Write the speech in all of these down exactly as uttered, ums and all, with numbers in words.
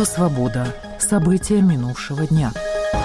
Радио «Свобода». События минувшего дня.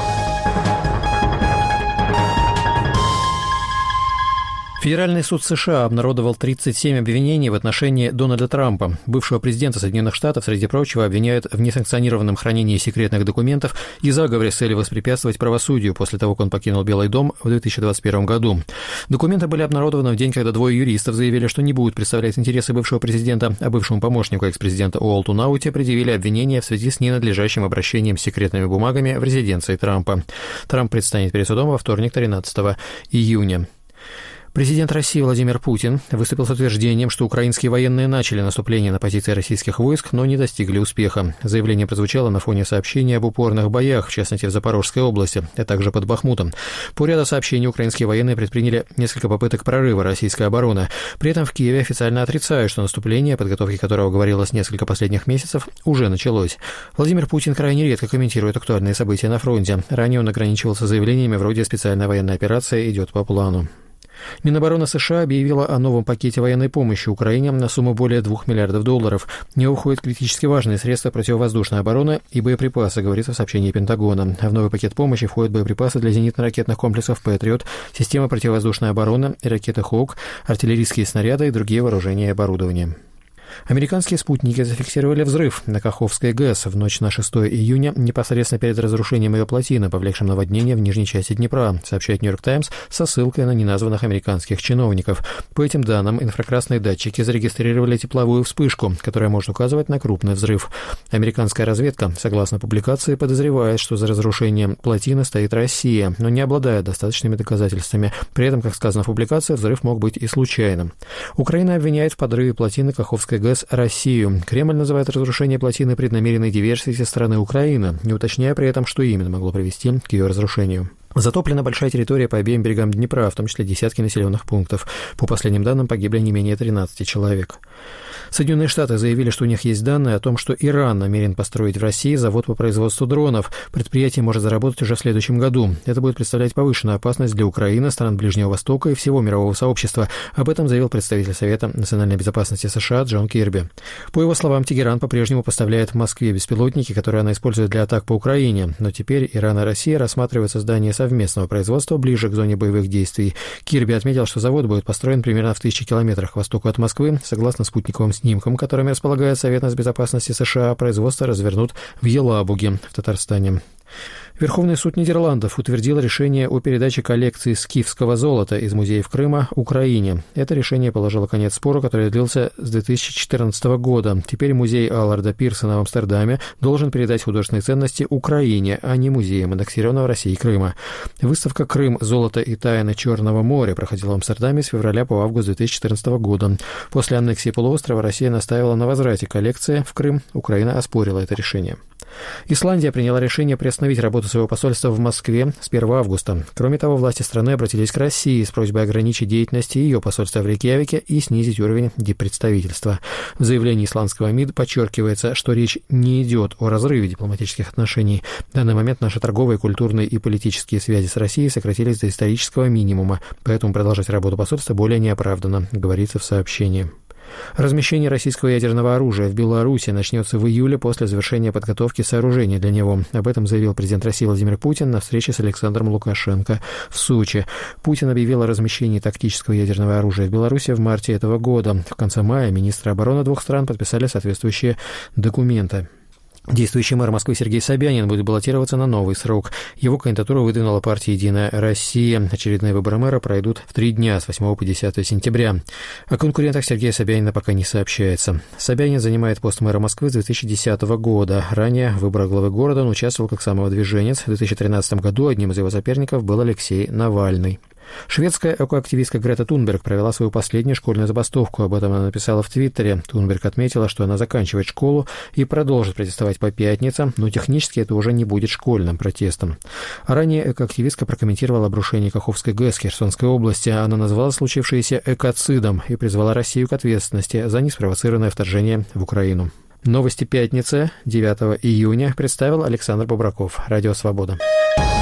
Федеральный суд США обнародовал тридцать семь обвинений в отношении Дональда Трампа. Бывшего президента Соединенных Штатов, среди прочего, обвиняют в несанкционированном хранении секретных документов и заговоре с целью воспрепятствовать правосудию после того, как он покинул Белый дом в две тысячи двадцать первом году. Документы были обнародованы в день, когда двое юристов заявили, что не будут представлять интересы бывшего президента, а бывшему помощнику экс-президента Уолту Науте предъявили обвинения в связи с ненадлежащим обращением с секретными бумагами в резиденции Трампа. Трамп предстанет перед судом во вторник, тринадцатого июня. Президент России Владимир Путин выступил с утверждением, что украинские военные начали наступление на позиции российских войск, но не достигли успеха. Заявление прозвучало на фоне сообщений об упорных боях, в частности в Запорожской области, а также под Бахмутом. По ряду сообщений украинские военные предприняли несколько попыток прорыва российской обороны. При этом в Киеве официально отрицают, что наступление, о подготовке которого говорилось несколько последних месяцев, уже началось. Владимир Путин крайне редко комментирует актуальные события на фронте. Ранее он ограничивался заявлениями вроде «специальная военная операция идет по плану». Минобороны США объявила о новом пакете военной помощи Украине на сумму более двух миллиардов долларов. В него входят критически важные средства противовоздушной обороны и боеприпасы, говорится в сообщении Пентагона. В новый пакет помощи входят боеприпасы для зенитно-ракетных комплексов «Патриот», системы противовоздушной обороны, ракеты «Хоук», артиллерийские снаряды и другие вооружения и оборудование. Американские спутники зафиксировали взрыв на Каховской ГЭС в ночь на шестое июня, непосредственно перед разрушением ее плотины, повлекшим наводнение в нижней части Днепра, сообщает «Нью-Йорк Таймс» со ссылкой на неназванных американских чиновников. По этим данным, инфракрасные датчики зарегистрировали тепловую вспышку, которая может указывать на крупный взрыв. Американская разведка, согласно публикации, подозревает, что за разрушением плотины стоит Россия, но не обладает достаточными доказательствами. При этом, как сказано в публикации, взрыв мог быть и случайным. Украина обвиняет в подрыве плотины Каховской ГЭС Россию. Кремль называет разрушение плотины преднамеренной диверсией со стороны Украины, не уточняя при этом, что именно могло привести к ее разрушению. Затоплена большая территория по обеим берегам Днепра, в том числе десятки населенных пунктов. По последним данным, погибли не менее тринадцати человек. Соединенные Штаты заявили, что у них есть данные о том, что Иран намерен построить в России завод по производству дронов. Предприятие может заработать уже в следующем году. Это будет представлять повышенную опасность для Украины, стран Ближнего Востока и всего мирового сообщества. Об этом заявил представитель Совета национальной безопасности США Джон Кирби. По его словам, Тегеран по-прежнему поставляет в Москве беспилотники, которые она использует для атак по Украине. Но теперь Иран и Россия рассматривают создание совместного производства ближе к зоне боевых действий. Кирби отметил, что завод будет построен примерно в тысячи километрах к востоку от Москвы. Согласно спутниковым снимкам, которыми располагает Совет безопасности США, производство развернут в Елабуге в Татарстане. Верховный суд Нидерландов утвердил решение о передаче коллекции скифского золота из музеев Крыма Украине. Это решение положило конец спору, который длился с две тысячи четырнадцатого года. Теперь музей Алларда Пирсона в Амстердаме должен передать художественные ценности Украине, а не музеям аннексированного Россией Крыма. Выставка «Крым. Золото и тайны Черного моря» проходила в Амстердаме с февраля по август две тысячи четырнадцатого года. После аннексии полуострова Россия настаивала на возврате коллекции в Крым. Украина оспорила это решение. Исландия приняла решение приостановить работу своего посольства в Москве с первого августа. Кроме того, власти страны обратились к России с просьбой ограничить деятельность ее посольства в Рейкьявике и снизить уровень диппредставительства. В заявлении исландского МИД подчеркивается, что речь не идет о разрыве дипломатических отношений. В данный момент наши торговые, культурные и политические связи с Россией сократились до исторического минимума, поэтому продолжать работу посольства более неоправданно, говорится в сообщении. Размещение российского ядерного оружия в Беларуси начнется в июле после завершения подготовки сооружений для него. Об этом заявил президент России Владимир Путин на встрече с Александром Лукашенко в Сочи. Путин объявил о размещении тактического ядерного оружия в Беларуси в марте этого года. В конце мая министры обороны двух стран подписали соответствующие документы. Действующий мэр Москвы Сергей Собянин будет баллотироваться на новый срок. Его кандидатуру выдвинула партия «Единая Россия». Очередные выборы мэра пройдут в три дня с восьмого по десятое сентября. О конкурентах Сергея Собянина пока не сообщается. Собянин занимает пост мэра Москвы с две тысячи десятого года. Ранее в выборах главы города он участвовал как самовыдвиженец. В две тысячи тринадцатом году одним из его соперников был Алексей Навальный. Шведская экоактивистка Грета Тунберг провела свою последнюю школьную забастовку. Об этом она написала в Твиттере. Тунберг отметила, что она заканчивает школу и продолжит протестовать по пятницам, но технически это уже не будет школьным протестом. А ранее экоактивистка прокомментировала обрушение Каховской ГЭС в Херсонской области. Она назвала случившееся экоцидом и призвала Россию к ответственности за неспровоцированное вторжение в Украину. Новости пятницы, девятого июня, представил Александр Бобраков. Радио «Свобода».